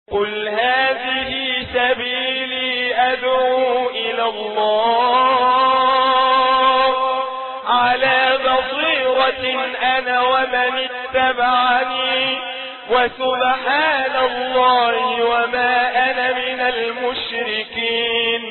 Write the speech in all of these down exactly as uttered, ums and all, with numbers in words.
قل هذه سبيلي أدعو إلى الله على بصيرة أنا ومن اتبعني وسبحان الله وما أنا من المشركين.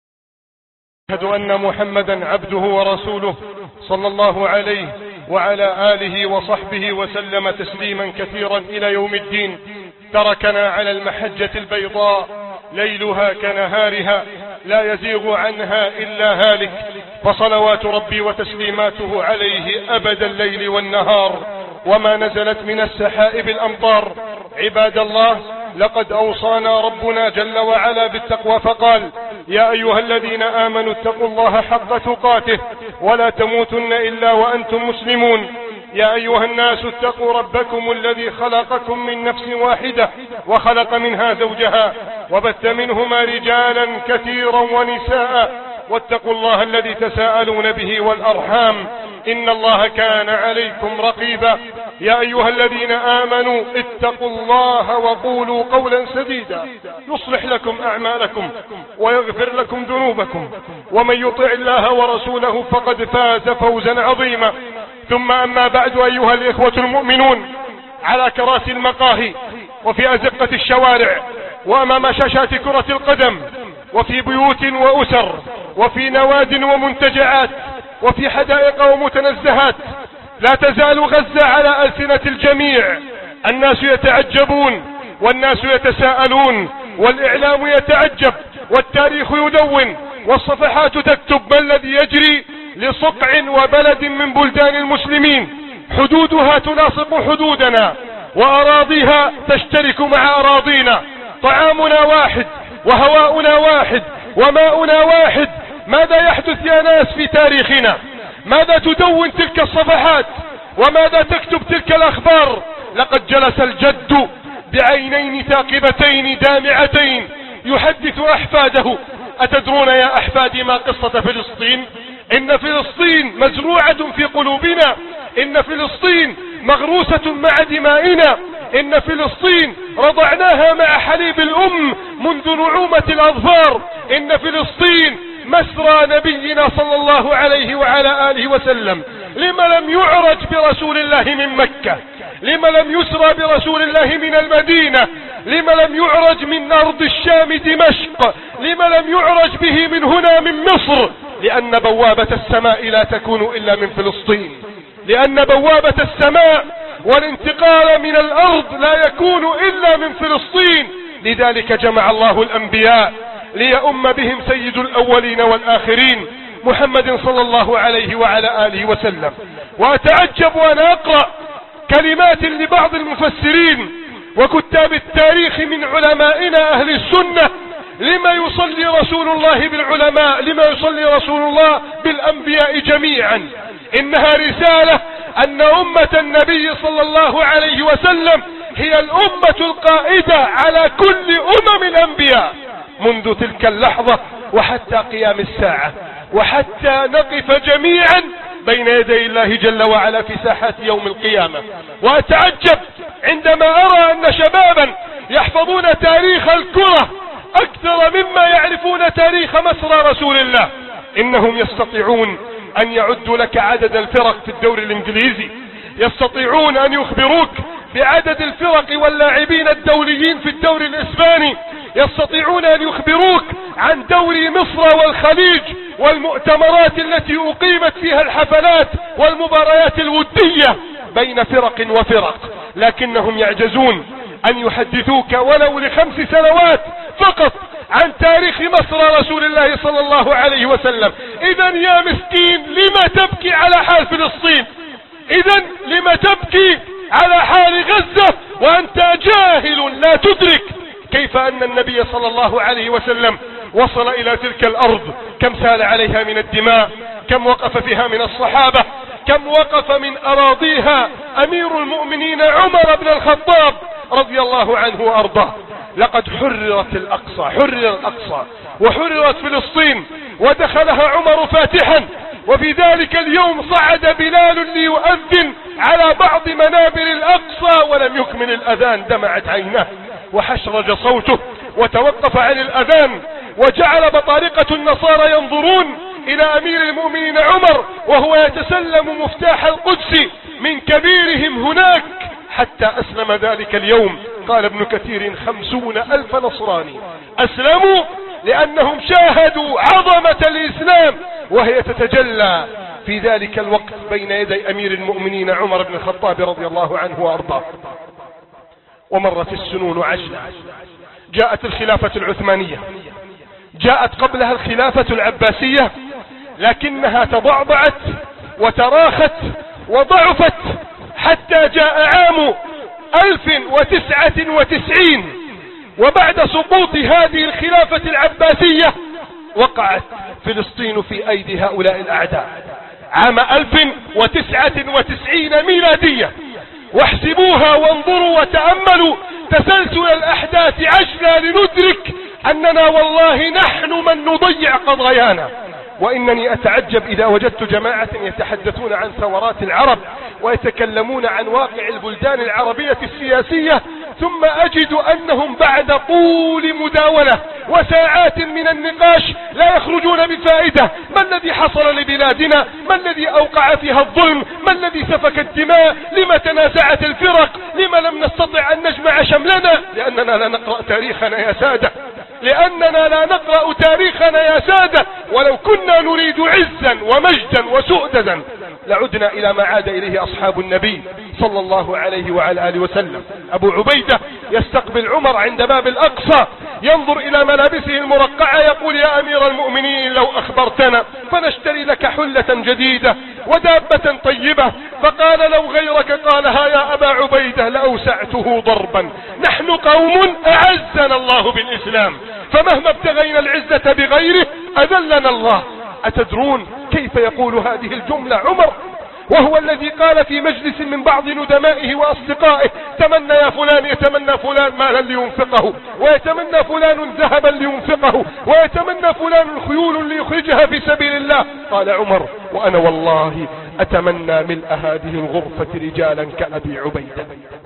أشهد أن محمدا عبده ورسوله صلى الله عليه وعلى آله وصحبه وسلم تسليما كثيرا إلى يوم الدين. تركنا على المحجة البيضاء ليلها كنهارها لا يزيغ عنها إلا هالك، فصلوات ربي وتسليماته عليه أبد الليل والنهار وما نزلت من السحائب الأمطار. عباد الله، لقد أوصانا ربنا جل وعلا بالتقوى فقال: يا أيها الذين آمنوا اتقوا الله حق تقاته ولا تموتن إلا وأنتم مسلمون. يا أيها الناس اتقوا ربكم الذي خلقكم من نفس واحدة وخلق منها زوجها وبث منهما رجالا كثيرا ونساء، واتقوا الله الذي تساءلون به والأرحام إن الله كان عليكم رقيبا. يا أيها الذين آمنوا اتقوا الله وقولوا قولا سديدا يصلح لكم أعمالكم ويغفر لكم ذنوبكم، ومن يطع الله ورسوله فقد فاز فوزا عظيما. ثم أما بعد، أيها الإخوة المؤمنون، على كراسي المقاهي وفي أزقة الشوارع وأمام شاشات كرة القدم وفي بيوت وأسر وفي نواد ومنتجعات وفي حدائق ومتنزهات لا تزال غزة على ألسنة الجميع. الناس يتعجبون والناس يتساءلون والإعلام يتعجب والتاريخ يدون والصفحات تكتب ما الذي يجري لصقع وبلد من بلدان المسلمين حدودها تلاصق حدودنا وأراضيها تشترك مع أراضينا، طعامنا واحد وهواؤنا واحد وماؤنا واحد. ماذا يحدث يا ناس في تاريخنا؟ ماذا تدون تلك الصفحات وماذا تكتب تلك الأخبار؟ لقد جلس الجد بعينين ثاقبتين دامعتين يحدث أحفاده: أتدرون يا أحفادي ما قصة فلسطين؟ إن فلسطين مزروعة في قلوبنا، إن فلسطين مغروسة مع دمائنا، إن فلسطين رضعناها مع حليب الأم منذ نعومة الأظفار، إن فلسطين مسرى نبينا صلى الله عليه وعلى آله وسلم. لما لم يعرج برسول الله من مكة؟ لما لم يسرى برسول الله من المدينة؟ لما لم يعرج من أرض الشام دمشق؟ لما لم يعرج به من هنا من مصر؟ لأن بوابة السماء لا تكون إلا من فلسطين، لأن بوابة السماء والانتقال من الأرض لا يكون إلا من فلسطين. لذلك جمع الله الأنبياء ليؤم بهم سيد الأولين والآخرين محمد صلى الله عليه وعلى آله وسلم. وأتعجب وأنا أقرأ كلمات لبعض المفسرين وكتاب التاريخ من علمائنا أهل السنة: لما يصلي رسول الله بالعلماء؟ لما يصلي رسول الله بالأنبياء جميعا؟ إنها رسالة أن أمة النبي صلى الله عليه وسلم هي الأمة القائدة على كل أمم الأنبياء منذ تلك اللحظة وحتى قيام الساعة، وحتى نقف جميعا بين يدي الله جل وعلا في ساحات يوم القيامة. وأتعجب عندما أرى أن شبابا يحفظون تاريخ الكرة أكثر مما يعرفون تاريخ مسرى رسول الله. إنهم يستطيعون أن يعدوا لك عدد الفرق في الدوري الإنجليزي، يستطيعون أن يخبروك بعدد الفرق واللاعبين الدوليين في الدوري الإسباني، يستطيعون أن يخبروك عن دوري مصر والخليج والمؤتمرات التي أقيمت فيها الحفلات والمباريات الودية بين فرق وفرق، لكنهم يعجزون أن يحدثوك ولو لخمس سنوات فقط عن تاريخ مصر رسول الله صلى الله عليه وسلم. إذن يا مسكين، لما تبكي على حال فلسطين؟ إذن لما تبكي على حال غزة وأنت جاهل لا تدرك كيف أن النبي صلى الله عليه وسلم وصل إلى تلك الأرض؟ كم سال عليها من الدماء، كم وقف فيها من الصحابة، كم وقف من أراضيها أمير المؤمنين عمر بن الخطاب رضي الله عنه وأرضاه. لقد حررت الأقصى، حرر الأقصى وحررت فلسطين، ودخلها عمر فاتحا. وفي ذلك اليوم صعد بلال ليؤذن على بعض منابر الأقصى ولم يكمل الأذان، دمعت عيناه وحشرج صوته وتوقف عن الأذان، وجعل بطارقة النصارى ينظرون إلى أمير المؤمنين عمر وهو يتسلم مفتاح القدس من كبيرهم هناك حتى أسلم ذلك اليوم. قال ابن كثير خمسون ألف نصراني أسلموا لأنهم شاهدوا عظمة الإسلام وهي تتجلى في ذلك الوقت بين يدي أمير المؤمنين عمر بن الخطاب رضي الله عنه وأرضاه. ومرت السنون عجلة، جاءت الخلافة العثمانية، جاءت قبلها الخلافة العباسية، لكنها تضعضعت وتراخت وضعفت حتى جاء عام ألف وتسعة وتسعين، وبعد سقوط هذه الخلافة العباسية وقعت فلسطين في أيدي هؤلاء الأعداء عام ألف وتسعة وتسعين ميلادية. واحسبوها وانظروا وتأملوا تسلسل الأحداث عجلا لندرك أننا والله نحن من نضيع قضايانا. وإنني أتعجب إذا وجدت جماعة يتحدثون عن ثورات العرب ويتكلمون عن واقع البلدان العربية السياسية، ثم أجد أنهم بعد طول مداولة وساعات من النقاش لا يخرجون بفائدة. ما الذي حصل لبلادنا؟ ما الذي أوقع فيها الظلم؟ ما الذي سفك الدماء؟ لما تنازعت الفرق؟ لما لم نستطع أن نجمع شملنا؟ لأننا لا نقرأ تاريخنا يا سادة، لأننا لا نقرأ تاريخنا يا سادة. ولو كنا نريد عزا ومجدا وسؤددا لعدنا إلى ما عاد إليه أصحاب النبي صلى الله عليه وعلى آله وسلم. أبو عبيدة يستقبل عمر عند باب الأقصى، ينظر إلى ملابسه المرقعة، يقول يا أمير المؤمنين لو أخبرتنا فنشتري لك حلة جديدة ودابة طيبة. فقال لو غيرك قالها يا أبا عبيدة لأوسعته ضربا. نحن قوم أعزنا الله بالإسلام، فمهما ابتغينا العزة بغيره أذلنا الله. أتدرون كيف يقول هذه الجملة عمر وهو الذي قال في مجلس من بعض ندمائه وأصدقائه تمنى يا فلان، يتمنى فلان مالا لينفقه، ويتمنى فلان ذهبا لينفقه، ويتمنى فلان خيول ليخرجها في سبيل الله. قال عمر وأنا والله أتمنى ملء هذه الغرفة رجالا كأبي عبيدة.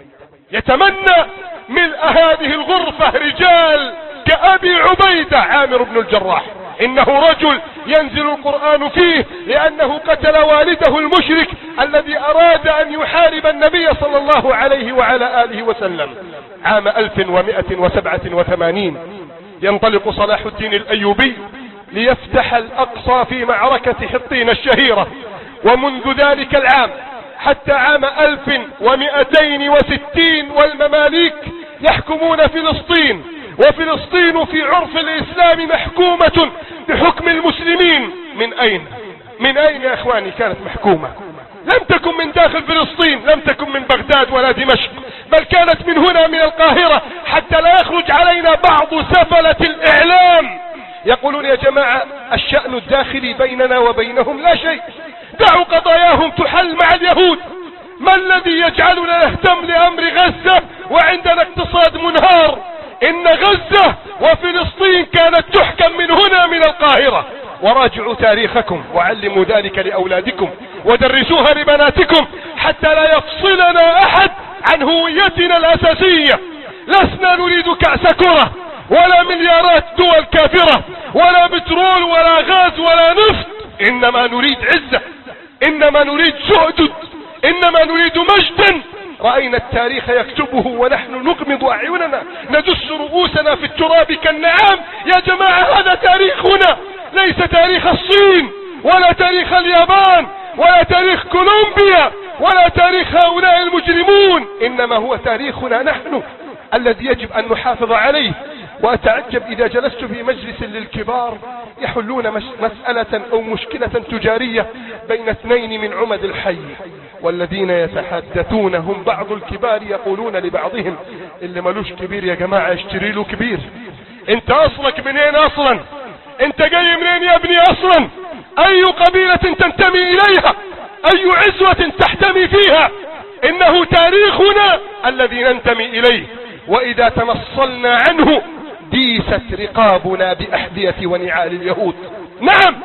يتمنى ملء هذه الغرفة رجال كأبي عبيدة عامر بن الجراح. إنه رجل ينزل القرآن فيه لأنه قتل والده المشرك الذي أراد أن يحارب النبي صلى الله عليه وعلى آله وسلم. عام ألف ومائة وسبعة وثمانين ينطلق صلاح الدين الأيوبي ليفتح الأقصى في معركة حطين الشهيرة، ومنذ ذلك العام حتى عام ألف ومائتين وستين والمماليك يحكمون فلسطين، وفلسطين في عرف الإسلام محكومة بحكم المسلمين. من أين؟ من أين يا إخواني كانت محكومة؟ لم تكن من داخل فلسطين، لم تكن من بغداد ولا دمشق، بل كانت من هنا من القاهرة، حتى لا يخرج علينا بعض سفلة الإعلام يقولون يا جماعة الشأن الداخلي بيننا وبينهم لا شيء، دعوا قضاياهم تحل مع اليهود. ما الذي يجعلنا نهتم لأمر غزة وعندنا اقتصاد منهار؟ إن غزة وفلسطين كانت تحكم من هنا من القاهرة. وراجعوا تاريخكم وعلموا ذلك لأولادكم ودرسوها لبناتكم حتى لا يفصلنا أحد عن هويتنا الأساسية. لسنا نريد كأس كرة ولا مليارات دول كافرة ولا بترول ولا غاز ولا نفط، إنما نريد عزة، إنما نريد سؤدد، إنما نريد مجدا. رأينا التاريخ يكتبه ونحن نغمض أعيننا ندس رؤوسنا في التراب كالنعام. يا جماعة هذا تاريخنا، ليس تاريخ الصين ولا تاريخ اليابان ولا تاريخ كولومبيا ولا تاريخ هؤلاء المجرمون، إنما هو تاريخنا نحن الذي يجب أن نحافظ عليه. وأتعجب إذا جلست في مجلس للكبار يحلون مسألة أو مشكلة تجارية بين اثنين من عمد الحي، والذين يتحدثون هم بعض الكبار يقولون لبعضهم اللي ملوش كبير يا جماعة اشتري له كبير. انت اصلك منين اصلا؟ انت جاي منين يا ابني اصلا؟ اي قبيلة تنتمي اليها؟ اي عزوة تحتمي فيها؟ انه تاريخنا الذي ننتمي اليه، واذا تنصلنا عنه ديست رقابنا بأحذية ونعال اليهود. نعم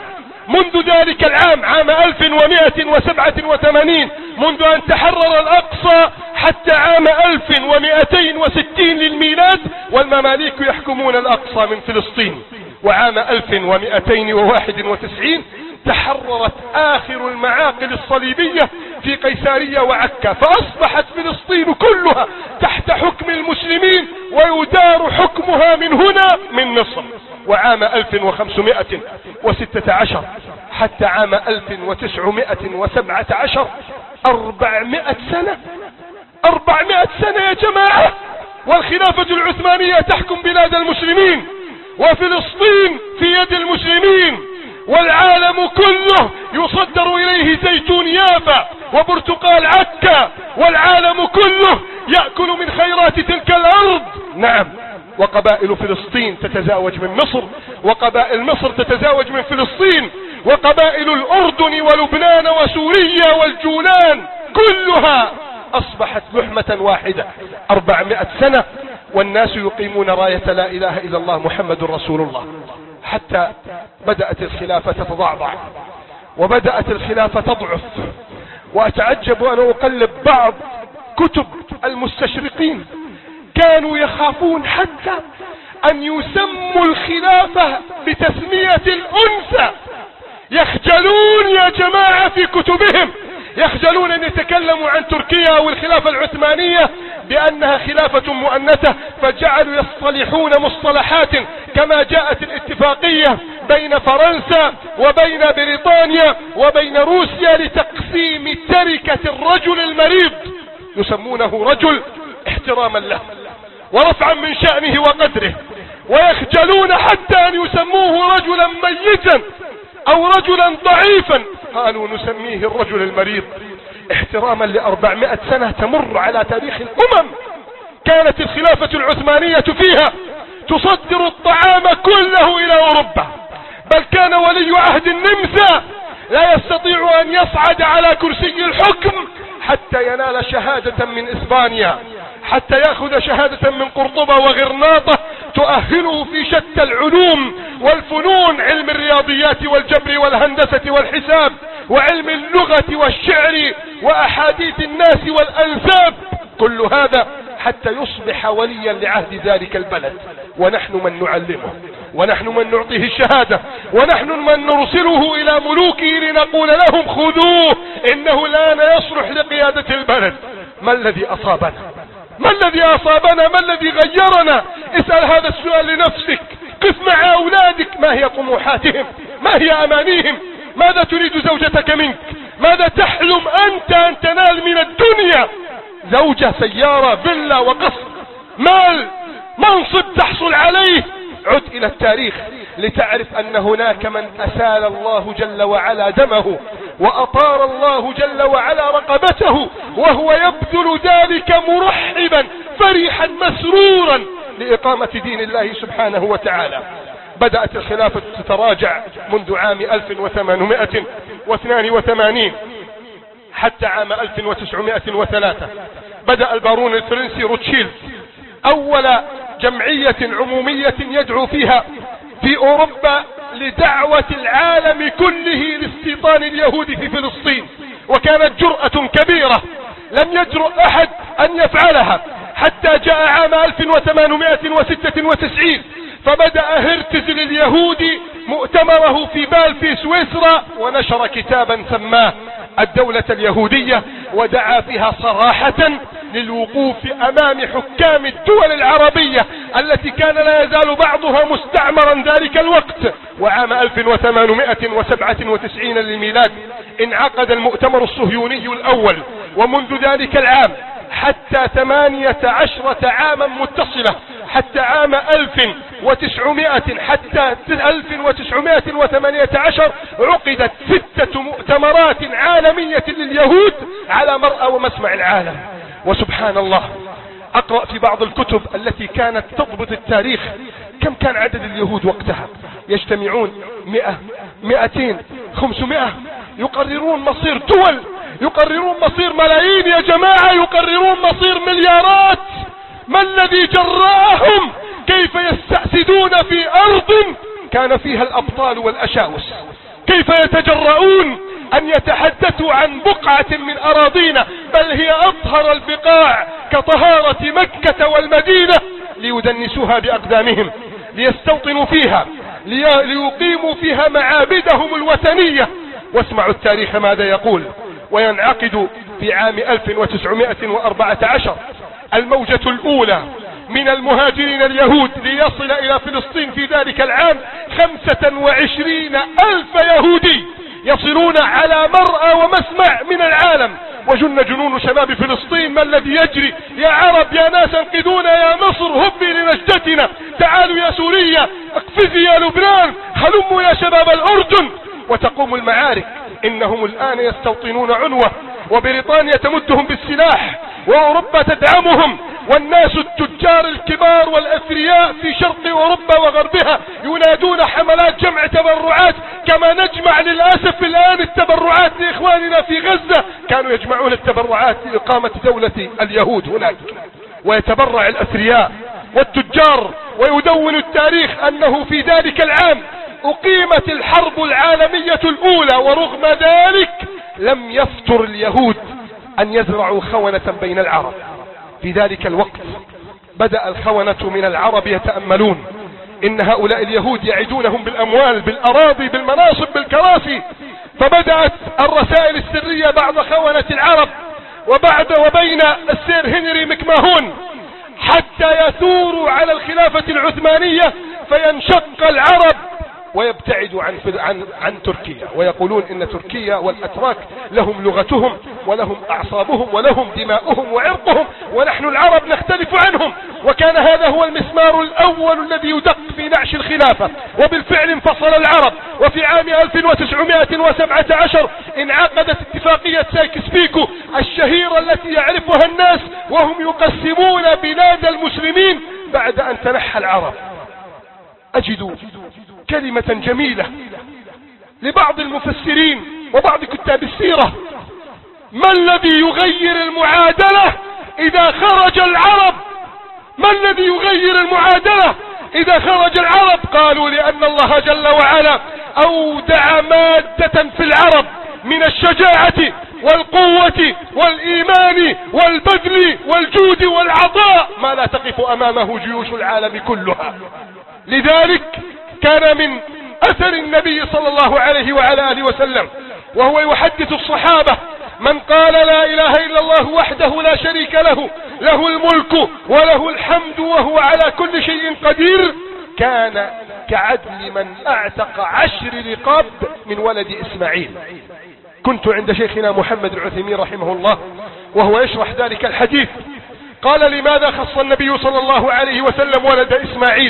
منذ ذلك العام عام ألف ومئة وسبعة وثمانين منذ أن تحرر الأقصى حتى عام ألف ومئتين وستين للميلاد والمماليك يحكمون الأقصى من فلسطين. وعام ألف ومئتين وواحد وتسعين تحررت آخر المعاقل الصليبية في قيسارية وعكا، فأصبحت فلسطين كلها تحت حكم المسلمين ويدار حكمها من هنا من مصر. وعام ألف وخمسمائة وستة عشر حتى عام ألف وتسعمائة وسبعة عشر أربعمائة سنة أربعمائة سنة يا جماعة، والخلافة العثمانية تحكم بلاد المسلمين وفلسطين في يد المسلمين، والعالم كله يصدر إليه زيتون يافا وبرتقال عكا، والعالم كله يأكل من خيرات تلك الأرض. نعم، وقبائل فلسطين تتزاوج من مصر، وقبائل مصر تتزاوج من فلسطين، وقبائل الأردن ولبنان وسوريا والجولان كلها أصبحت لحمة واحدة. أربعمائة سنة والناس يقيمون راية لا إله إلا الله محمد رسول الله، حتى بدأت الخلافة تتضعضع وبدأت الخلافة تضعف. وأتعجب وأنا أقلب بعض كتب المستشرقين كانوا يخافون حتى أن يسموا الخلافة بتسمية الأنثى، يخجلون يا جماعة في كتبهم، يخجلون أن يتكلموا عن تركيا والخلافة العثمانية بأنها خلافة مؤنثة، فجعلوا يصطلحون مصطلحات كما جاءت الاتفاقية بين فرنسا وبين بريطانيا وبين روسيا لتقسيم تركة الرجل المريض، يسمونه رجل احتراما له ورفعا من شأنه وقدره، ويخجلون حتى أن يسموه رجلا ميتا أو رجلا ضعيفا، قالوا نسميه الرجل المريض احتراما لأربعمائة سنة تمر على تاريخ الأمم. كانت الخلافة العثمانية فيها تصدر الطعام كله إلى أوروبا، بل كان ولي عهد النمسا لا يستطيع أن يصعد على كرسي الحكم حتى ينال شهادة من إسبانيا، حتى يأخذ شهادة من قرطبة وغرناطة تؤهله في شتى العلوم والفنون، علم الرياضيات والجبر والهندسة والحساب وعلم اللغة والشعر وأحاديث الناس والأنساب، كل هذا حتى يصبح وليا لعهد ذلك البلد. ونحن من نعلمه، ونحن من نعطيه الشهادة، ونحن من نرسله إلى ملوكه لنقول لهم خذوه إنه الآن يصلح لقيادة البلد. ما الذي أصابنا؟ ما الذي أصابنا؟ ما الذي غيرنا؟ اسأل هذا السؤال لنفسك، قف مع أولادك، ما هي طموحاتهم؟ ما هي أمانيهم؟ ماذا تريد زوجتك منك؟ ماذا تحلم أنت أن تنال من الدنيا؟ زوجة، سيارة، فيلا وقصر، مال، منصب تحصل عليه؟ عد إلى التاريخ لتعرف أن هناك من أسال الله جل وعلا دمه وأطار الله جل وعلا رقبته وهو يبذل ذلك مرحبا فرحا مسرورا لإقامة دين الله سبحانه وتعالى. بدأت الخلافة تتراجع منذ عام ألف وثمانمائة واثنين وثمانين حتى عام ألف وتسعمائة وثلاثة بدأ البارون الفرنسي روتشيلد أول جمعية عمومية يدعو فيها في أوروبا لدعوة العالم كله لاستيطان اليهود في فلسطين، وكانت جرأة كبيرة لم يجرؤ أحد أن يفعلها حتى جاء عام ألف وثمانمائة وستة وتسعين فبدأ هرتزل اليهودي مؤتمره في بال في سويسرا ونشر كتابا سماه الدولة اليهودية، ودعا فيها صراحة للوقوف أمام حكام الدول العربية التي كان لا يزال بعضها مستعمرا ذلك الوقت. وعام ألف وثمانمائة وسبعة وتسعين للميلاد انعقد المؤتمر الصهيوني الأول، ومنذ ذلك العام حتى ثمانية عشرة عاما متصلة حتى عام ألف وتسعمائة حتى ألف وتسعمائة وثمانية عشر عقدت ستة مؤتمرات عالمية لليهود على مرأى ومسمع العالم. وسبحان الله، أقرأ في بعض الكتب التي كانت تضبط التاريخ كم كان عدد اليهود وقتها، يجتمعون مئة، مئتين، خمسمائة، يقررون مصير دول، يقررون مصير ملايين يا جماعة، يقررون مصير مليارات. ما الذي جرأهم؟ كيف يستأسدون في أرض كان فيها الأبطال والأشاوس، كيف يتجرؤون أن يتحدثوا عن بقعة من أراضينا بل هي أطهر البقاع كطهارة مكة والمدينة ليدنسوها بأقدامهم ليستوطنوا فيها ليقيموا فيها معابدهم الوثنية. واسمعوا التاريخ ماذا يقول. وينعقد في عام ألف وتسعمائة وأربعة عشر الموجة الأولى من المهاجرين اليهود ليصل إلى فلسطين في ذلك العام خمسة وعشرين ألف يهودي يصلون على مرأى ومسمع من العالم. وجن جنون شباب فلسطين ما الذي يجري؟ يا عرب يا ناس انقذونا، يا مصر هبي لنجدتنا، تعالوا يا سوريا، اقفزي يا لبنان، هلموا يا شباب الأردن. وتقوم المعارك. إنهم الآن يستوطنون عنوة وبريطانيا تمدهم بالسلاح وأوروبا تدعمهم، والناس التجار الكبار والأثرياء في شرق أوروبا وغربها ينادون حملات جمع تبرعات كما نجمع للأسف الآن التبرعات لإخواننا في غزة. كانوا يجمعون التبرعات لإقامة دولة اليهود هناك. ويتبرع الأثرياء والتجار. ويدون التاريخ أنه في ذلك العام أقيمت الحرب العالمية الأولى، ورغم ذلك لم يفتر اليهود أن يزرعوا خونة بين العرب. في ذلك الوقت بدأ الخونة من العرب يتأملون إن هؤلاء اليهود يعدونهم بالأموال بالأراضي بالمناصب بالكراسي. فبدأت الرسائل السرية بعد خونة العرب وبعد وبين السير هنري مكماهون حتى يثوروا على الخلافة العثمانية فينشق العرب ويبتعدوا عن, عن, عن تركيا، ويقولون إن تركيا والأتراك لهم لغتهم ولهم أعصابهم ولهم دماؤهم وعرقهم، ونحن العرب نختلف عنهم. وكان هذا هو المسمار الأول الذي يدق في نعش الخلافة. وبالفعل انفصل العرب. وفي عام ألف وتسعمائة وسبعة عشر انعقدت اتفاقية سايكس بيكو الشهيرة التي يعرفها الناس وهم يقسمون بلاد المسلمين بعد أن تنحى العرب. أجد كلمة جميلة لبعض المفسرين وبعض كتاب السيرة: ما الذي يغير المعادلة إذا خرج العرب؟ ما الذي يغير المعادلة إذا خرج العرب؟ قالوا لأن الله جل وعلا أودع مادة في العرب من الشجاعة والقوة والإيمان والبذل والجود والعطاء ما لا تقف أمامه جيوش العالم كلها. لذلك كان من أثر النبي صلى الله عليه وعلى آله وسلم وهو يحدث الصحابة: من قال لا إله إلا الله وحده لا شريك له، له الملك وله الحمد وهو على كل شيء قدير، كان كعدل من أعتق عشر رقاب من ولد إسماعيل. كنت عند شيخنا محمد العثيمين رحمه الله وهو يشرح ذلك الحديث، قال: لماذا خص النبي صلى الله عليه وسلم ولد إسماعيل؟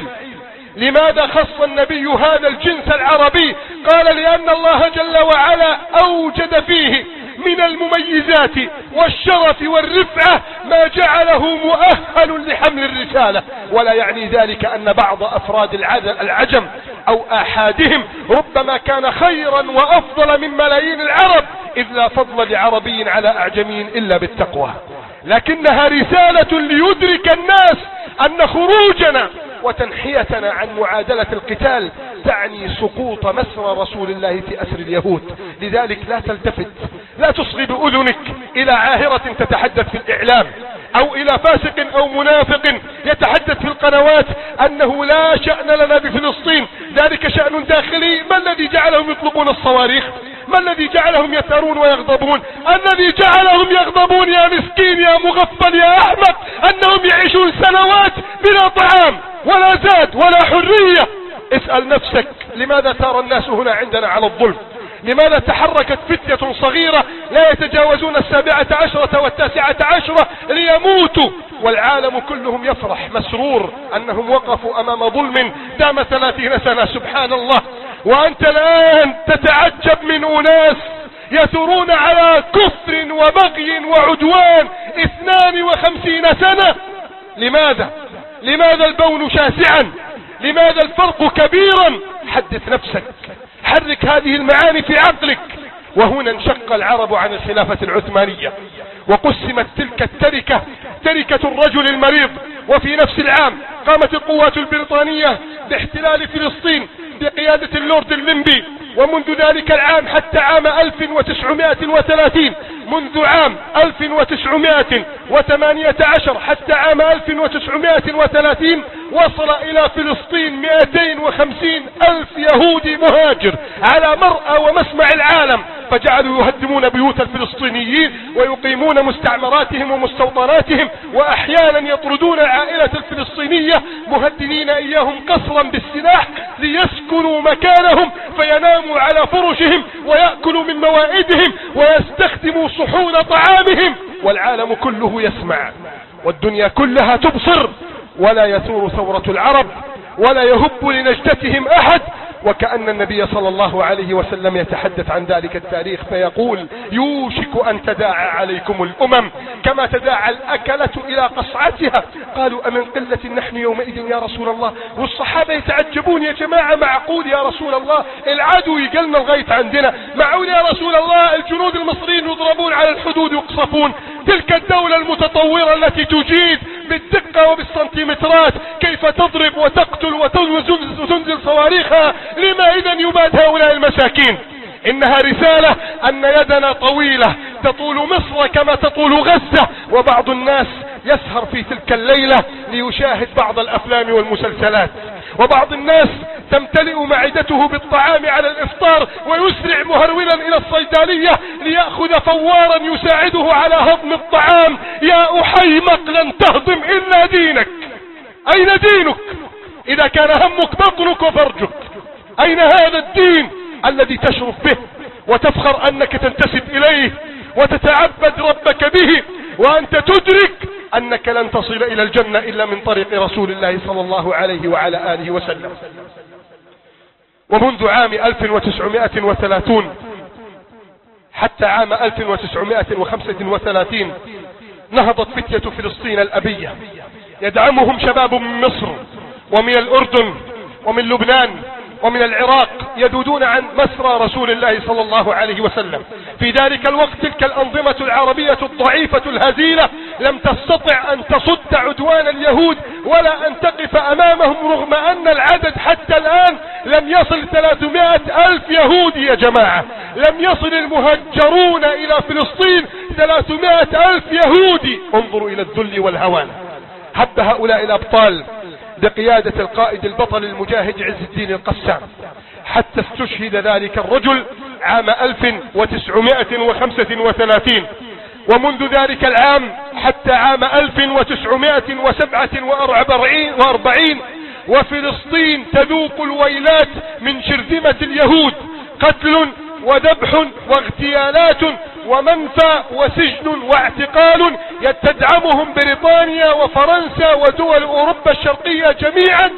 لماذا خص النبي هذا الجنس العربي؟ قال: لأن الله جل وعلا أوجد فيه من المميزات والشرف والرفعة ما جعله مؤهل لحمل الرسالة. ولا يعني ذلك أن بعض أفراد العجم أو آحادهم ربما كان خيرا وأفضل من ملايين العرب، إذ لا فضل لعربي على أعجمي إلا بالتقوى، لكنها رسالة ليدرك الناس أن خروجنا وتنحيتنا عن معادلة القتال تعني سقوط مسرى رسول الله في أسر اليهود. لذلك لا تلتفت، لا تصغي بأذنك إلى عاهرة تتحدث في الإعلام أو إلى فاسق أو منافق يتحدث في القنوات أنه لا شأن لنا بفلسطين، ذلك شأن داخلي. ما الذي جعلهم يطلقون الصواريخ؟ ما الذي جعلهم يثارون ويغضبون؟ الذي جعلهم يغضبون يا مسكين يا مغفل يا أحمق أنهم يعيشون سنوات بلا طعام ولا زاد ولا حرية. اسأل نفسك: لماذا ترى الناس هنا عندنا على الظلم؟ لماذا تحركت فتية صغيرة لا يتجاوزون السابعة عشرة والتاسعة عشرة ليموتوا، والعالم كلهم يفرح مسرور أنهم وقفوا أمام ظلم دام ثلاثين سنة؟ سبحان الله. وأنت الآن تتعجب من أناس يثورون على كفر وبغي وعدوان اثنان وخمسين سنة. لماذا؟ لماذا البون شاسعا؟ لماذا الفرق كبيرا؟ حدث نفسك، حرك هذه المعاني في عقلك. وهنا انشق العرب عن الخلافة العثمانية وقسمت تلك التركة تركة الرجل المريض. وفي نفس العام قامت القوات البريطانية باحتلال فلسطين بقيادة اللورد الليمبي ومنذ ذلك العام حتى عام ألف وتسعمائة وثلاثين، منذ عام ألف وتسعمائة وثمانية عشر حتى عام ألف وتسعمائة وثلاثين وصل إلى فلسطين مئتين وخمسين ألف يهودي مهاجر على مرأى ومسمع العالم، فجعلوا يهدمون بيوت الفلسطينيين ويقيمون مستعمراتهم ومستوطناتهم، وأحيانا يطردون العائلة الفلسطينية مهددين إياهم قصرا بالسلاح ليسكنوا مكانهم فيناموا على فرشهم ويأكلوا من موائدهم ويستخدموا صحون طعامهم، والعالم كله يسمع والدنيا كلها تبصر، ولا يثور ثورة العرب ولا يهب لنجدتهم أحد. وكأن النبي صلى الله عليه وسلم يتحدث عن ذلك التاريخ فيقول: يوشك أن تداعى عليكم الأمم كما تداعى الأكلة إلى قصعتها. قالوا: أمن قلة نحن يومئذ يا رسول الله؟ والصحابة يتعجبون: يا جماعة معقول يا رسول الله العدو يقلنا الغيث عندنا؟ معقول يا رسول الله الجنود المصريين يضربون على الحدود ويقصفون؟ تلك الدولة المتطورة التي تجيد بالدقة وبالسنتيمترات كيف تضرب وتقتل وتنزل صواريخها، لما إذا يباد هؤلاء المساكين؟ إنها رسالة أن يدنا طويلة تطول مصر كما تطول غزة. وبعض الناس يسهر في تلك الليلة ليشاهد بعض الأفلام والمسلسلات، وبعض الناس تمتلئ معدته بالطعام على الإفطار ويسرع مهرولا إلى الصيدلية ليأخذ فوارا يساعده على هضم الطعام. يا أحيمق لن تهضم إلا دينك. أين دينك إذا كان همك بطنك وفرجك؟ أين هذا الدين الذي تشرف به وتفخر أنك تنتسب إليه وتتعبد ربك به، وأنت تدرك أنك لن تصل إلى الجنة إلا من طريق رسول الله صلى الله عليه وعلى آله وسلم. ومنذ عام ألف وتسعمائة وثلاثين حتى عام ألف وتسعمائة وخمسة وثلاثين نهضت فتية فلسطين الأبية، يدعمهم شباب من مصر ومن الأردن ومن لبنان ومن العراق، يذودون عن مسرى رسول الله صلى الله عليه وسلم. في ذلك الوقت تلك الأنظمة العربية الضعيفة الهزيلة لم تستطع أن تصد عدوان اليهود ولا أن تقف أمامهم، رغم أن العدد حتى الآن لم يصل ثلاثمائة ألف يهودي. يا جماعة، لم يصل المهجرون إلى فلسطين ثلاثمائة ألف يهودي. انظروا إلى الذل والهوان. هب هؤلاء الأبطال بقيادة القائد البطل المجاهد عز الدين القسام حتى استشهد ذلك الرجل عام ألف وتسعمائة وخمسة وثلاثين. ومنذ ذلك العام حتى عام ألف وتسعمائة وسبعة وأربعين وفلسطين تذوق الويلات من شرذمة اليهود، قتل وذبح واغتيالات ومنفى وسجن واعتقال تدعمهم بريطانيا وفرنسا ودول أوروبا الشرقية جميعا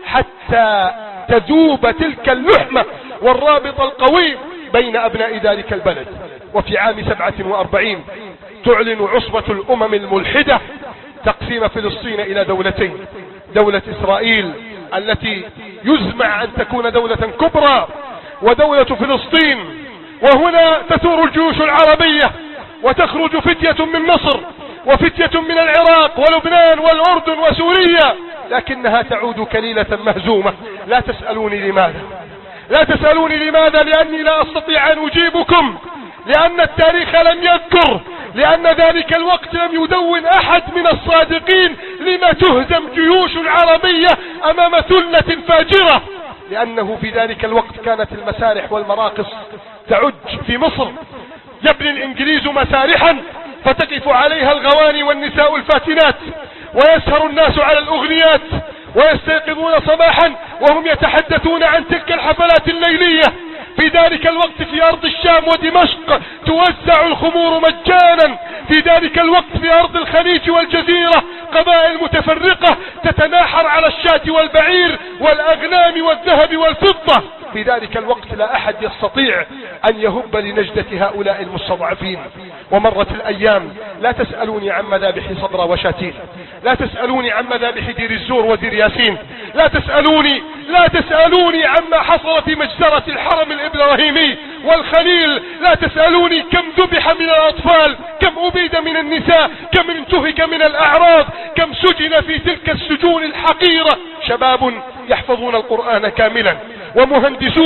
حتى تذوب تلك اللحمة والرابط القوي بين أبناء ذلك البلد. وفي عام سبعة وأربعين تعلن عصبة الأمم الملحدة تقسيم فلسطين إلى دولتين: دولة إسرائيل التي يزمع أن تكون دولة كبرى، ودولة فلسطين. وهنا تثور الجيوش العربية وتخرج فتية من مصر وفتية من العراق ولبنان والأردن وسوريا، لكنها تعود كليلة مهزومة. لا تسألوني لماذا، لا تسألوني لماذا، لأني لا أستطيع أن أجيبكم، لأن التاريخ لم يذكر، لأن ذلك الوقت لم يدون أحد من الصادقين لما تهزم جيوش العربية أمام ثلة فاجرة. لأنه في ذلك الوقت كانت المسارح والمراقص تعج في مصر. يبني الإنجليز مسارحا فتقف عليها الغواني والنساء الفاتنات، ويسهر الناس على الأغنيات، ويستيقظون صباحا وهم يتحدثون عن تلك الحفلات الليلية. في ذلك الوقت في أرض الشام ودمشق توزع الخمور مجانا. في ذلك الوقت في أرض الخليج والجزيرة قبائل متفرقة تتناحر على الشاة والبعير والأغنام والذهب والفضة. في ذلك الوقت لا أحد يستطيع أن يهب لنجدة هؤلاء المستضعفين. ومرت الأيام. لا تسألوني عن مذابح صبرا وشاتين، لا تسألوني عن مذابح دير الزور ودير ياسين، لا تسألوني لا تسألوني عما حصل في مجزرة الحرم الإبراهيمي والخليل، لا تسألوني كم ذبح من الأطفال، كم أبيد من النساء، كم انتهك من الأعراض، كم سجن في تلك السجون الحقيرة. شباب يحفظون القرآن كاملا، ومهندسون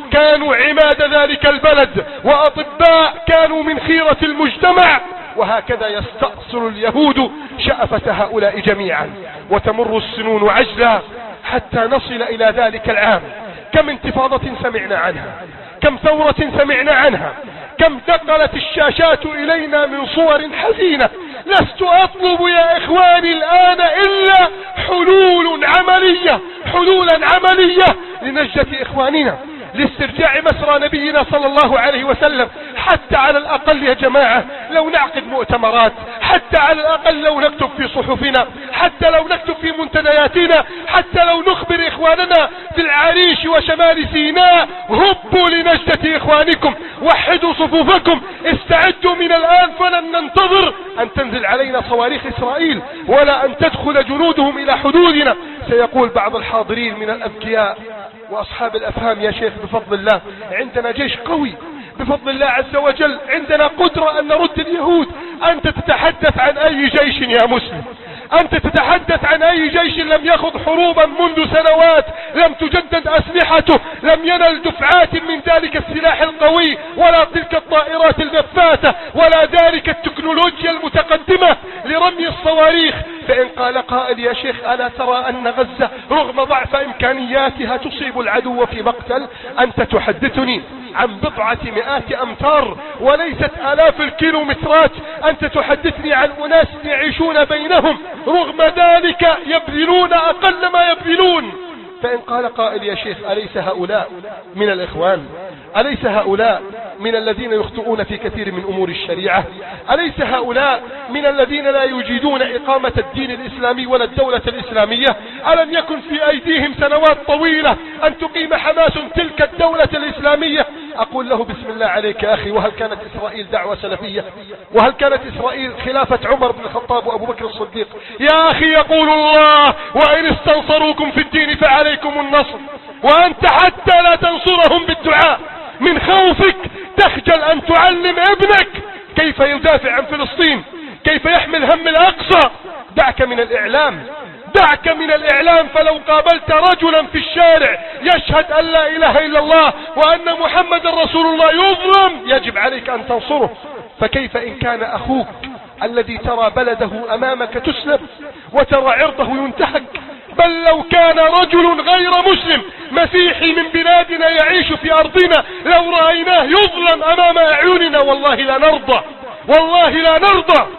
كانوا عماد ذلك البلد، وأطباء كانوا من خيرة المجتمع. وهكذا يستأصل اليهود شأفة هؤلاء جميعا، وتمر السنون عجلا حتى نصل إلى ذلك العام. كم انتفاضة سمعنا عنها، كم ثورة سمعنا عنها، كم دقلت الشاشات إلينا من صور حزينة. لست أطلب يا إخواني الآن إلا حلول عملية، حلولا عملية لنجدة إخواننا، لاسترجاع مسرى نبينا صلى الله عليه وسلم. حتى على الأقل يا جماعة لو نعقد مؤتمرات، حتى على الأقل لو نكتب في صحفنا، حتى لو نكتب في منتدياتنا، حتى لو نخبر إخواننا في العريش وشمال سيناء: هبوا لنجدة إخوانكم، وحدوا صفوفكم، استعدوا من الآن، فلن ننتظر أن تنزل علينا صواريخ إسرائيل ولا أن تدخل جنودهم إلى حدودنا. سيقول بعض الحاضرين من الأذكياء وأصحاب الأفهام: يا شيخ بفضل الله عندنا جيش قوي، بفضل الله عز وجل عندنا قدرة أن نرد اليهود. أنت تتحدث عن أي جيش يا مسلم؟ أنت تتحدث عن أي جيش لم يخض حروبا منذ سنوات، لم تجدد أسلحته، لم ينل دفعات من ذلك السلاح القوي، ولا تلك الطائرات النفاثة، ولا ذلك التكنولوجيا المتقدمة لرمي الصواريخ. فإن قال قائل: يا شيخ ألا ترى أن غزة رغم ضعف إمكانياتها تصيب العدو في مقتل؟ أنت تحدثني عن بضعة مئات أمتار وليست آلاف الكيلومترات. أنت تحدثني عن أناس يعيشون بينهم، رغم ذلك يبذلون أقل ما يبذلون. فإن قال قائل: يا شيخ أليس هؤلاء من الإخوان؟ أليس هؤلاء من الذين يخطئون في كثير من أمور الشريعة؟ أليس هؤلاء من الذين لا يجيدون إقامة الدين الإسلامي ولا الدولة الإسلامية؟ ألم يكن في أيديهم سنوات طويلة أن تقيم حماس تلك الدولة الإسلامية؟ أقول له: بسم الله عليك يا أخي، وهل كانت إسرائيل دعوة سلفية؟ وهل كانت إسرائيل خلافة عمر بن الخطاب وأبو بكر الصديق؟ يا أخي يقول الله: وإن استنصروكم في الدين فعليكم النصر، وأنت حتى لا تنصرهم بالدعاء من خوفك تخجل أن تعلم ابنك كيف يدافع عن فلسطين، كيف يحمل هم الأقصى. دعك من الإعلام، دعك من الإعلام. فلو قابلت رجلا في الشارع يشهد أن لا إله إلا الله وأن محمد رسول الله يظلم، يجب عليك أن تنصره. فكيف إن كان أخوك الذي ترى بلده أمامك تسلب وترى عرضه ينتهك؟ بل لو كان رجل غير مسلم مسيحي من بلادنا يعيش في أرضنا، لو رأيناه يظلم أمام أعيننا والله لا نرضى، والله لا نرضى.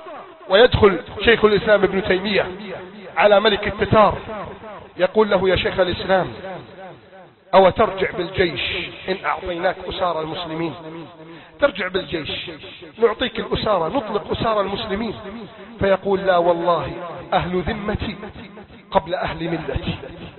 ويدخل شيخ الإسلام ابن تيمية على ملك التتار يقول له: يا شيخ الإسلام، أو ترجع بالجيش إن أعطيناك أسار المسلمين؟ ترجع بالجيش، نعطيك الأسارة، نطلق أسار المسلمين. فيقول: لا والله، أهل ذمتي قبل أهل ملتي.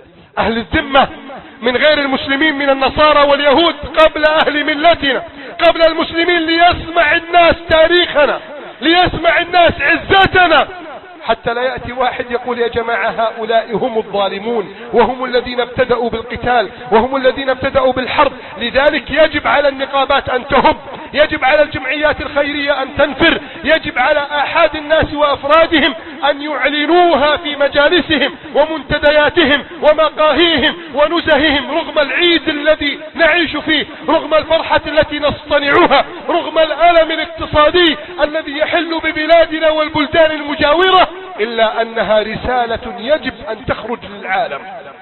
أهل الذمة من غير المسلمين من النصارى واليهود قبل أهل ملتنا، قبل المسلمين، ليسمع الناس تاريخنا، ليسمع الناس عزتنا، حتى لا يأتي واحد يقول: يا جماعة هؤلاء هم الظالمون، وهم الذين ابتدأوا بالقتال، وهم الذين ابتدأوا بالحرب. لذلك يجب على النقابات أن تهب، يجب على الجمعيات الخيرية أن تنفر، يجب على آحاد الناس وأفرادهم أن يعلنوها في مجالسهم ومنتدياتهم ومقاهيهم ونزههم، رغم العيد الذي نعيش فيه، رغم الفرحة التي نصطنعها، رغم الألم الاقتصادي الذي يحل ببلادنا والبلدان المجاورة، إلا أنها رسالة يجب أن تخرج للعالم.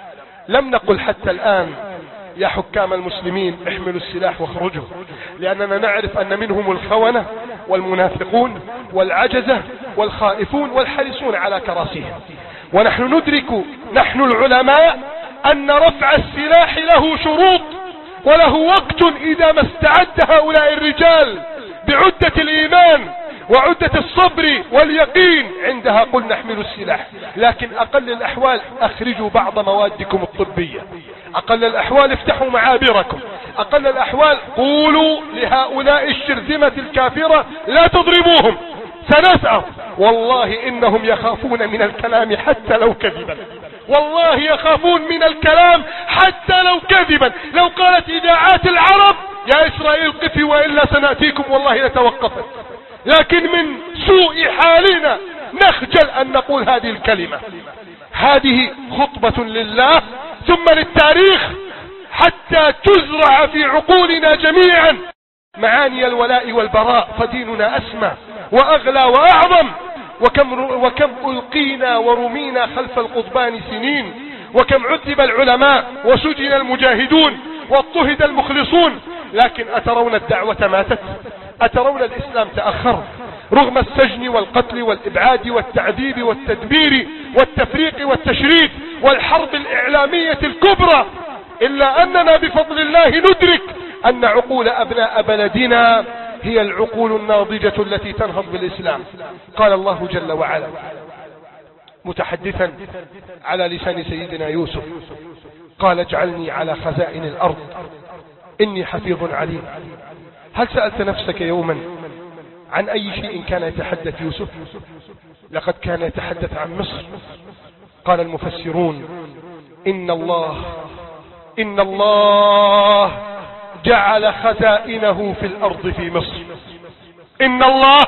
لم نقل حتى الآن: يا حكام المسلمين احملوا السلاح واخرجوا، لأننا نعرف أن منهم الخونة والمنافقون والعجزة والخائفون والحريصون على كراسيهم. ونحن ندرك، نحن العلماء، أن رفع السلاح له شروط وله وقت إذا ما استعد هؤلاء الرجال بعدة الإيمان وعدة الصبر واليقين، عندها قلنا احملوا السلاح. لكن أقل الأحوال أخرجوا بعض موادكم الطبية، أقل الأحوال افتحوا معابركم، أقل الأحوال قولوا لهؤلاء الشرذمة الكافرة: لا تضربوهم، سنسأل. والله إنهم يخافون من الكلام حتى لو كذبا، والله يخافون من الكلام حتى لو كذبا. لو قالت إذاعات العرب: يا إسرائيل قفي وإلا سنأتيكم، والله لتوقفت. لكن من سوء حالنا نخجل أن نقول هذه الكلمة. هذه خطبة لله ثم للتاريخ. حتى تزرع في عقولنا جميعا معاني الولاء والبراء، فديننا أسمى وأغلى وأعظم. وكم, وكم ألقينا ورمينا خلف القضبان سنين، وكم عذب العلماء وسجن المجاهدون واضطهد المخلصون، لكن أترون الدعوة ماتت؟ أترون الإسلام تأخر رغم السجن والقتل والإبعاد والتعذيب والتدبير والتفريق والتشريد والحرب الإعلامية الكبرى، إلا أننا بفضل الله ندرك أن عقول أبناء بلدنا هي العقول الناضجة التي تنهض بالإسلام. قال الله جل وعلا متحدثا على لسان سيدنا يوسف، قال اجعلني على خزائن الأرض إني حفيظ عليم. هل سألت نفسك يوما عن أي شيء كان يتحدث يوسف؟ لقد كان يتحدث عن مصر. قال المفسرون إن الله إن الله جعل خزائنه في الأرض في مصر. إن الله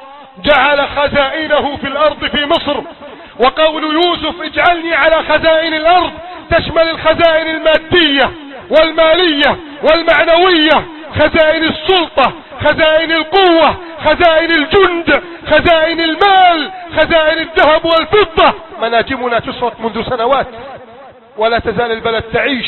جعل خزائنه في الأرض في مصر. وقول يوسف اجعلني على خزائن الأرض تشمل الخزائن المادية والمالية والمعنوية، خزائن السلطة، خزائن القوة، خزائن الجند، خزائن المال، خزائن الذهب والفضة. مناجمنا تسرق منذ سنوات ولا تزال البلد تعيش.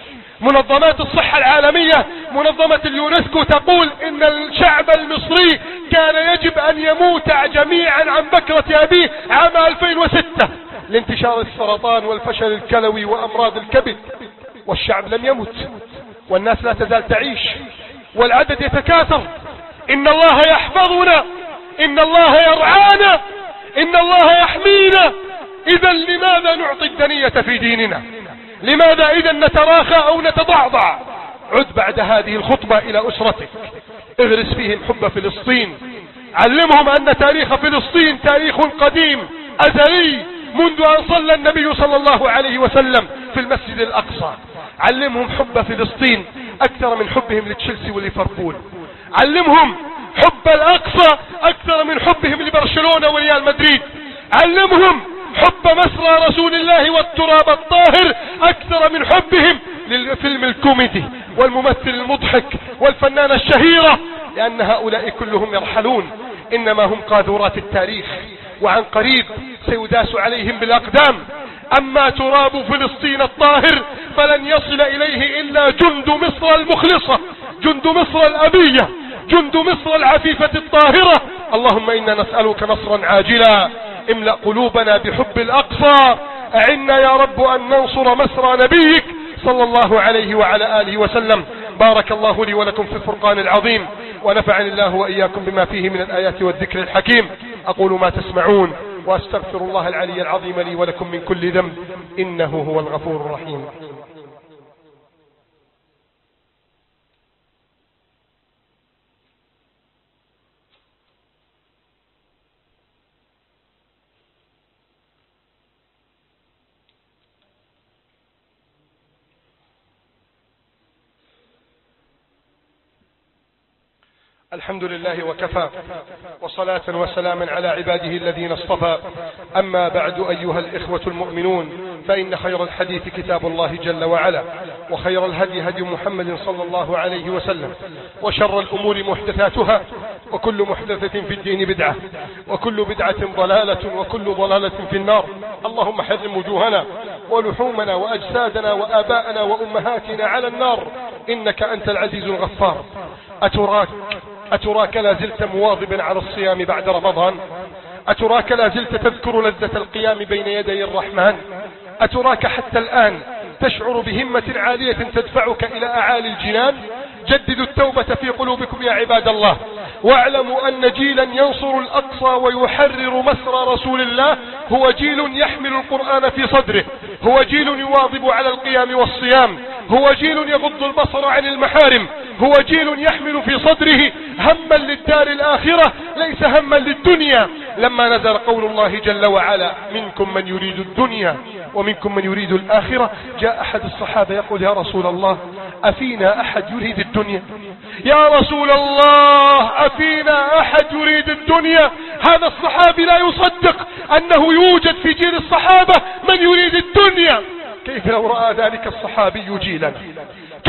منظمات الصحة العالمية، منظمة اليونسكو تقول إن الشعب المصري كان يجب أن يموت جميعا عن بكرة أبيه عام ألفين وستة لانتشار السرطان والفشل الكلوي وأمراض الكبد، والشعب لم يمت والناس لا تزال تعيش والعدد يتكاثر. إن الله يحفظنا، إن الله يرعانا، إن الله يحمينا. إذا لماذا نعطي الدنية في ديننا؟ لماذا إذا نتراخى أو نتضعضع؟ عد بعد هذه الخطبة إلى أسرتك، اغرس فيهم حب فلسطين، علمهم أن تاريخ فلسطين تاريخ قديم أزلي منذ أن صلى النبي صلى الله عليه وسلم في المسجد الأقصى. علمهم حب فلسطين أكثر من حبهم لتشيلسي وليفربول. علمهم حب الأقصى أكثر من حبهم لبرشلونة وريال مدريد. علمهم حب مسرى رسول الله والتراب الطاهر أكثر من حبهم للفيلم الكوميدي والممثل المضحك والفنانة الشهيرة، لأن هؤلاء كلهم يرحلون، إنما هم قاذورات التاريخ وعن قريب سيداس عليهم بالأقدام. أما تراب فلسطين الطاهر فلن يصل إليه إلا جند مصر المخلصة، جند مصر الأبية، جند مصر العفيفة الطاهرة. اللهم إنا نسألك نصرا عاجلا، املأ قلوبنا بحب الأقصى، أعنا يا رب أن ننصر مسرى نبيك صلى الله عليه وعلى آله وسلم. بارك الله لي ولكم في الفرقان العظيم، ونفعني الله وإياكم بما فيه من الآيات والذكر الحكيم. أقول ما تسمعون وأستغفر الله العلي العظيم لي ولكم من كل ذنب، إنه هو الغفور الرحيم. الحمد لله وكفى، وصلاة وسلاما على عباده الذين اصطفى. أما بعد أيها الإخوة المؤمنون، فإن خير الحديث كتاب الله جل وعلا، وخير الهدي هدي محمد صلى الله عليه وسلم، وشر الأمور محدثاتها، وكل محدثة في الدين بدعة، وكل بدعة ضلالة، وكل ضلالة في النار. اللهم حرم وجوهنا ولحومنا وأجسادنا وآباءنا وأمهاتنا على النار، إنك أنت العزيز الغفار. أتراك أتراك لا زلت مواظبا على الصيام بعد رمضان؟ أتراك لا زلت تذكر لذة القيام بين يدي الرحمن؟ أتراك حتى الآن تشعر بهمة عالية تدفعك إلى أعالي الجنان؟ جددوا التوبة في قلوبكم يا عباد الله، واعلموا أن جيلا ينصر الأقصى ويحرر مسرى رسول الله هو جيل يحمل القرآن في صدره، هو جيل يواظب على القيام والصيام، هو جيل يغض البصر عن المحارم، هو جيل يحمل في صدره هما للدار الآخرة ليس هما للدنيا. لما نزل قول الله جل وعلا منكم من يريد الدنيا ومنكم من يريد الآخرة، جاء أحد الصحابة يقول يا رسول الله أفينا أحد يريد الدنيا؟ يا رسول الله أفينا أحد يريد الدنيا؟ هذا الصحابي لا يصدق أنه يوجد في جيل الصحابة من يريد الدنيا. كيف لو رأى ذلك الصحابي جيلا؟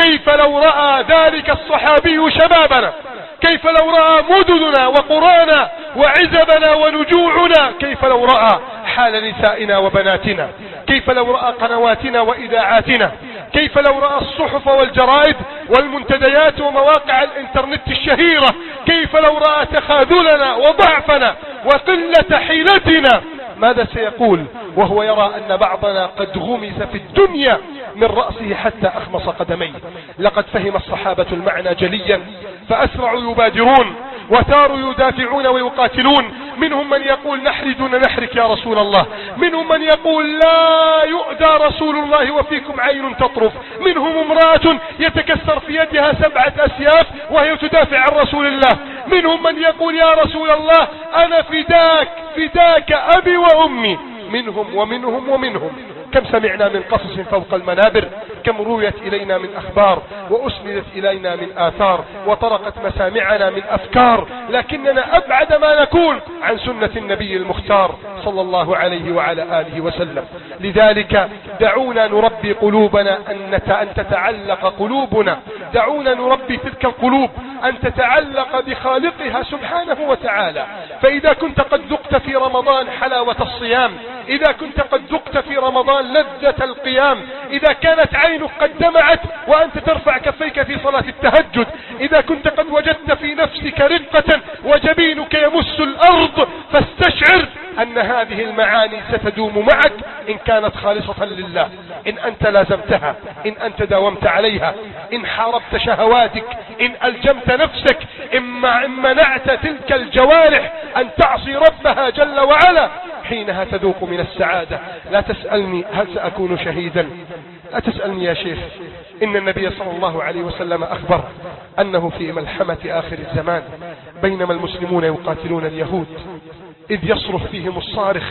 كيف لو رأى ذلك الصحابي شبابنا، كيف لو رأى مدننا وقرانا وعزبنا ونجوعنا، كيف لو رأى حال نسائنا وبناتنا، كيف لو رأى قنواتنا وإذاعاتنا، كيف لو رأى الصحف والجرائد والمنتديات ومواقع الانترنت الشهيرة، كيف لو رأى تخاذلنا وضعفنا وقلة حيلتنا، ماذا سيقول وهو يرى أن بعضنا قد غمس في الدنيا من رأسه حتى أخمص قدميه؟ لقد فهم الصحابة المعنى جليا فأسرعوا يبادرون وثاروا يدافعون ويقاتلون. منهم من يقول نحري دون نحرك يا رسول الله، منهم من يقول لا يؤذى رسول الله وفيكم عين تطرف، منهم امرأة يتكسر في يدها سبعة أسياف وهي تدافع عن رسول الله، منهم من يقول يا رسول الله أنا فداك فداك أبي وأمي. منهم ومنهم ومنهم. كم سمعنا من قصص فوق المنابر، كم رويت إلينا من أخبار وأسندت إلينا من آثار وطرقت مسامعنا من أفكار، لكننا أبعد ما نكون عن سنة النبي المختار صلى الله عليه وعلى آله وسلم. لذلك دعونا نربي قلوبنا أن تتعلق قلوبنا، دعونا نربي تلك القلوب أن تتعلق بخالقها سبحانه وتعالى. فإذا كنت قد ذقت في رمضان حلاوة الصيام، إذا كنت قد ذقت في رمضان لذة القيام، إذا كانت عينك قد دمعت وأنت ترفع كفيك في صلاة التهجد، إذا كنت قد وجدت في نفسك رقة وجبينك يمس الأرض، فاستشعر أن هذه المعاني ستدوم معك إن كانت خالصة لله، إن أنت لازمتها، إن أنت داومت عليها، إن حاربت شهواتك، إن ألجمت نفسك، إما إن منعت تلك الجوارح أن تعصي ربها جل وعلا، حينها تذوق من السعادة. لا تسألني هل سأكون شهيدا، لا تسألني يا شيخ. إن النبي صلى الله عليه وسلم أخبر أنه في ملحمة آخر الزمان بينما المسلمون يقاتلون اليهود إذ يصرخ فيهم الصارخ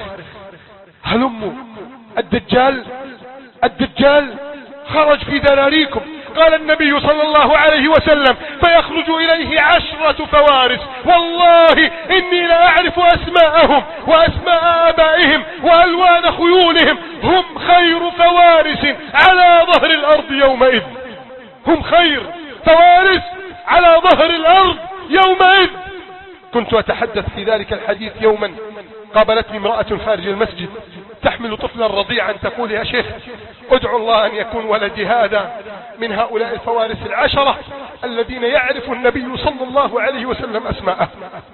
هلموا الدجال الدجال خرج في ذراريكم. قال النبي صلى الله عليه وسلم فيخرج إليه عشرة فوارس، والله إني لا أعرف أسماءهم وأسماء آبائهم وألوان خيولهم، هم خير فوارس على ظهر الأرض يومئذ، هم خير فوارس على ظهر الأرض يومئذ. كنت أتحدث في ذلك الحديث يوما، قابلتني امرأة خارج المسجد تحمل طفلا رضيعا تقول يا شيخ ادعو الله أن يكون ولدي هذا من هؤلاء الفوارس العشرة الذين يعرف النبي صلى الله عليه وسلم أسماءه.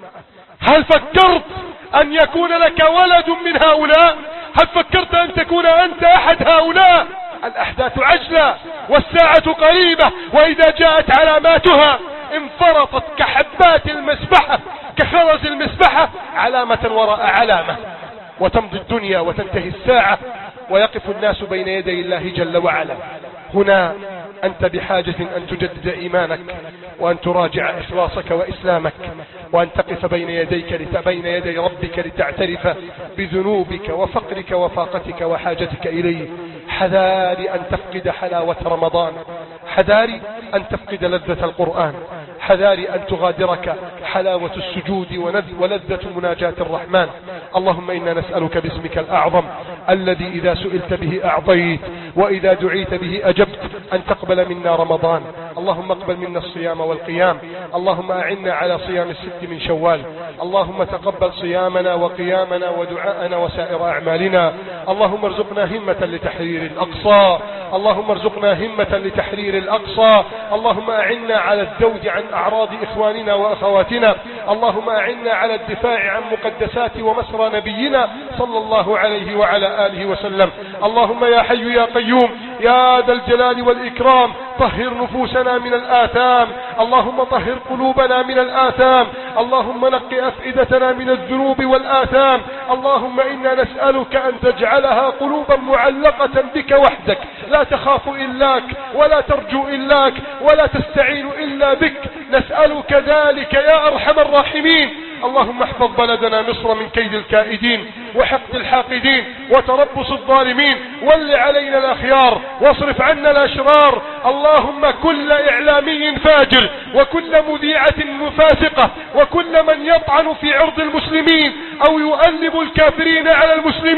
هل فكرت أن يكون لك ولد من هؤلاء؟ هل فكرت أن تكون أنت أحد هؤلاء؟ الأحداث عجلة والساعة قريبة، وإذا جاءت علاماتها انفرطت كحبات المسبحة كخرز المسبحة علامة وراء علامة، وتمضي الدنيا وتنتهي الساعة ويقف الناس بين يدي الله جل وعلا. هنا أنت بحاجة أن تجدد إيمانك وأن تراجع إخلاصك وإسلامك، وأن تقف بين يديك بين يدي ربك لتعترف بذنوبك وفقرك وفاقتك وحاجتك إليه. حذاري أن تفقد حلاوة رمضان، حذاري أن تفقد لذة القرآن، حذاري أن تغادرك حلاوة السجود ولذة مناجاة الرحمن. اللهم إنا نسألك باسمك الأعظم الذي إذا سئلت به أعطيت وإذا دعيت به أجبت أن تقبل منا رمضان. اللهم اقبل منا الصيام والقيام، اللهم أعنا على صيام الست من شوال، اللهم تقبل صيامنا وقيامنا ودعاءنا وسائر أعمالنا. اللهم ارزقنا همة لتحرير الأقصى، اللهم ارزقنا همة لتحرير الأقصى. اللهم أعنا على الذود عن أعراض إخواننا وأخواتنا، اللهم أعنا على الدفاع عن مقدسات ومسرى نبينا صلى الله عليه وعلى آله وسلم. اللهم يا حي يا قيوم يا ذا الجلال والإكرام طهر نفوسنا من الآثام، اللهم طهر قلوبنا من الآثام، اللهم نقي أفئدتنا من الذنوب والآثام. اللهم إنا نسألك أن تجعلها قلوبا معلقة بك وحدك، لا تخاف إلاك ولا ترجو إلاك ولا تستعين إلا بك، نسألك ذلك يا أرحم الراحمين. اللهم احفظ بلدنا مصر من كيد الكائدين وحقد الحاقدين وتربص الظالمين، ول علينا الأخيار واصرف عنا الأشرار. اللهم كل إعلامي فاجر وكل مذيعة مفاسقة وكل من يطعن في عرض المسلمين أو يؤلب الكافرين على المسلمين،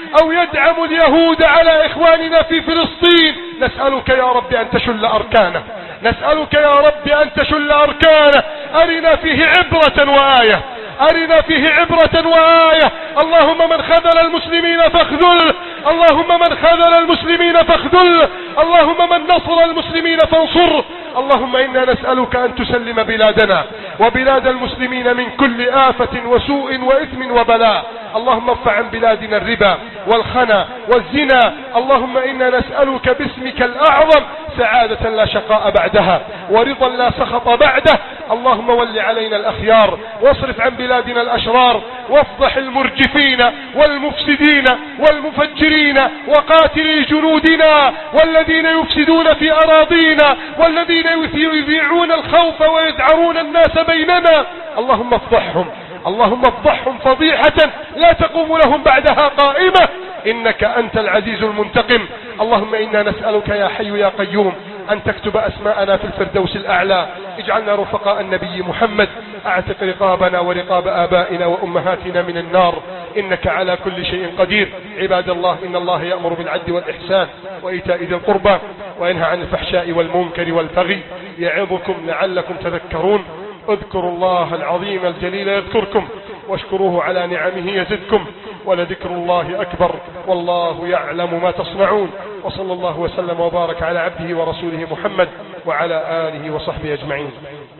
أو يدعم اليهود على إخواننا في فلسطين، نسألك يا رب أن تشل أركانه، نسألك يا رب أن تشل أركانه. أرنا فيه عبرة وآية، أرنا فيه عبرة وآية. اللهم من خذل المسلمين فاخذله، اللهم من خذل المسلمين فاخذله، اللهم من نصر المسلمين فانصره. اللهم إنا نسألك أن تسلم بلادنا وبلاد المسلمين من كل آفة وسوء وإثم وبلاء. اللهم ارفع عن بلادنا الربا والخنا والزنا. اللهم إنا نسألك باسمك الأعظم سعادة لا شقاء بعدها ورضا لا سخط بعده. اللهم ول علينا الأخيار واصرف عن بلادنا الأشرار، وافضح المرجفين والمفسدين والمفجرين وقاتلي جنودنا والذين يفسدون في أراضينا والذين يذيعون الخوف ويدعرون الناس بيننا. اللهم افضحهم، اللهم افضحهم فضيحة لا تقوم لهم بعدها قائمة، إنك أنت العزيز المنتقم. اللهم إنا نسألك يا حي يا قيوم أن تكتب أسماءنا في الفردوس الأعلى. اجعلنا رفقاء النبي محمد، اعتق رقابنا ورقاب آبائنا وأمهاتنا من النار، إنك على كل شيء قدير. عباد الله، إن الله يأمر بالعدل والإحسان وإيتاء ذي القربى وينهى عن الفحشاء والمنكر والبغي يعظكم لعلكم تذكرون. اذكروا الله العظيم الجليل يذكركم، واشكروه على نعمه يزدكم، ولذكر الله أكبر، والله يعلم ما تصنعون. وصلى الله وسلم وبارك على عبده ورسوله محمد وعلى آله وصحبه أجمعين.